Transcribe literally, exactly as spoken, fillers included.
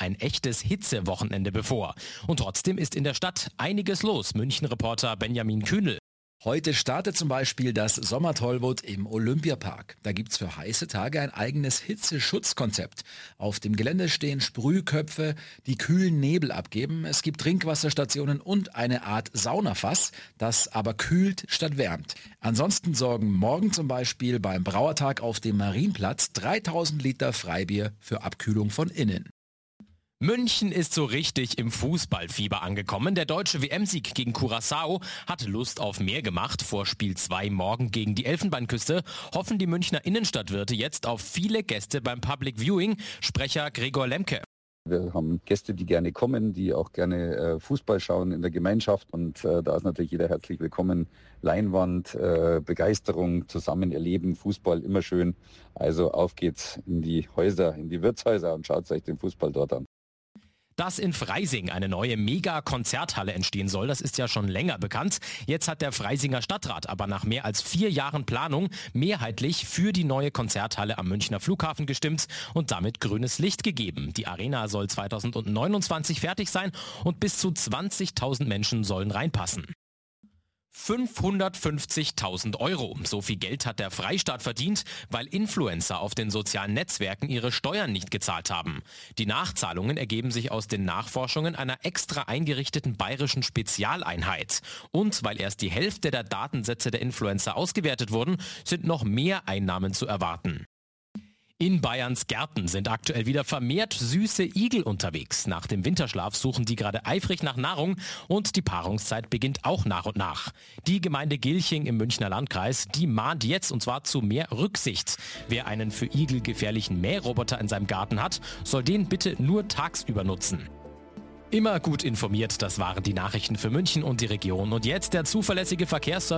ein echtes Hitzewochenende bevor. Und trotzdem ist in der Stadt einiges los. München-Reporter Benjamin Kühnel. Heute startet zum Beispiel das Sommertollwut im Olympiapark. Da gibt's für heiße Tage ein eigenes Hitzeschutzkonzept. Auf dem Gelände stehen Sprühköpfe, die kühlen Nebel abgeben. Es gibt Trinkwasserstationen und eine Art Saunafass, das aber kühlt statt wärmt. Ansonsten sorgen morgen zum Beispiel beim Brauertag auf dem Marienplatz dreitausend Liter Freibier für Abkühlung von innen. München ist so richtig im Fußballfieber angekommen. Der deutsche W M-Sieg gegen Curaçao hat Lust auf mehr gemacht. Vor Spiel zwei morgen gegen die Elfenbeinküste hoffen die Münchner Innenstadtwirte jetzt auf viele Gäste beim Public Viewing. Sprecher Gregor Lemke. Wir haben Gäste, die gerne kommen, die auch gerne äh, Fußball schauen in der Gemeinschaft und äh, da ist natürlich jeder herzlich willkommen. Leinwand, äh, Begeisterung, zusammen erleben, Fußball immer schön. Also auf geht's in die Häuser, in die Wirtshäuser und schaut euch den Fußball dort an. Dass in Freising eine neue Mega-Konzerthalle entstehen soll, das ist ja schon länger bekannt. Jetzt hat der Freisinger Stadtrat aber nach mehr als vier Jahren Planung mehrheitlich für die neue Konzerthalle am Münchner Flughafen gestimmt und damit grünes Licht gegeben. Die Arena soll zweitausendneunundzwanzig fertig sein und bis zu zwanzigtausend Menschen sollen reinpassen. fünfhundertfünfzigtausend Euro. So viel Geld hat der Freistaat verdient, weil Influencer auf den sozialen Netzwerken ihre Steuern nicht gezahlt haben. Die Nachzahlungen ergeben sich aus den Nachforschungen einer extra eingerichteten bayerischen Spezialeinheit. Und weil erst die Hälfte der Datensätze der Influencer ausgewertet wurden, sind noch mehr Einnahmen zu erwarten. In Bayerns Gärten sind aktuell wieder vermehrt süße Igel unterwegs. Nach dem Winterschlaf suchen die gerade eifrig nach Nahrung und die Paarungszeit beginnt auch nach und nach. Die Gemeinde Gilching im Münchner Landkreis, die mahnt jetzt und zwar zu mehr Rücksicht. Wer einen für Igel gefährlichen Mähroboter in seinem Garten hat, soll den bitte nur tagsüber nutzen. Immer gut informiert, das waren die Nachrichten für München und die Region. Und jetzt der zuverlässige Verkehrsservice.